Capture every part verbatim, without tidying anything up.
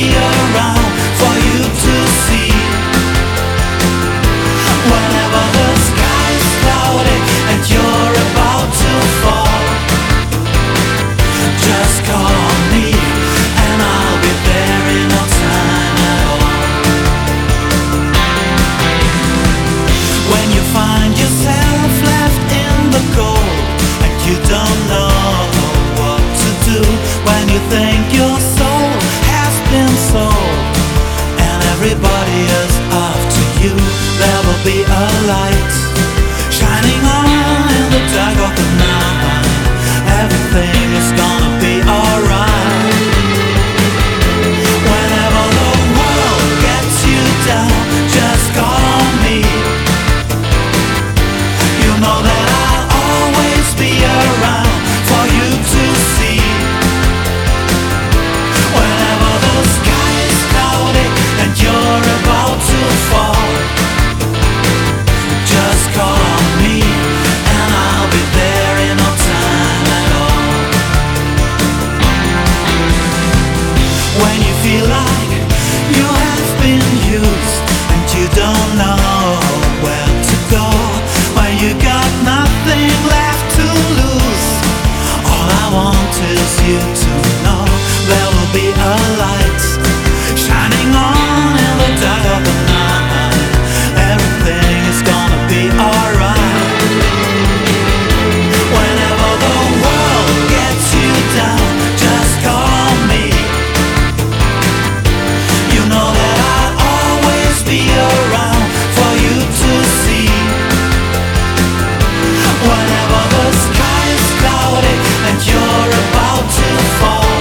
be around for you to see. Whenever the sky is cloudy and you're about to fall, just call on me and I'll be there in no time at all. When you find yourself left in the cold and you don't know what to do, when you think your soul has been sold and everybody is after you, there will be a light shining on in the dark of the night. Everything is gonna be alright. Whenever the world gets you down, just call on me. You know that I'll always be around for you to see. Whenever the sky is cloudy and you're about to fall, just call on me and I'll be there in no time at all. When you feel like you have been used and you don't know where to go, when you got nothing left to lose, all I want is you to know there will be a light shining on in the dark of the night. Everything is gonna be alright. Whenever the world gets you down, just call on me. You know that I'll always be around for you to see. Whenever the sky is cloudy and you're about to fall,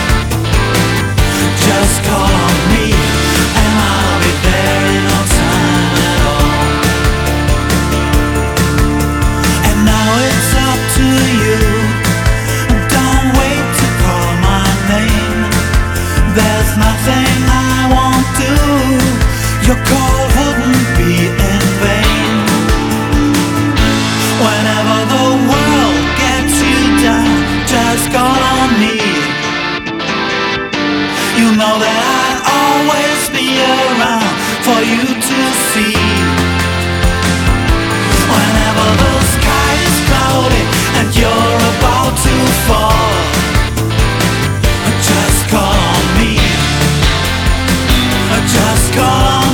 just call on me and I'll be there in no time at all. And now it's up to you. Don't wait to call my name. There's nothing I won't do. Your call wouldn't be in vain. Whenever the world gets you down, just call on me. You know that I'll always be around for you to see. Whenever the sky is cloudy and you're about to fall, just call on me. Just call on me.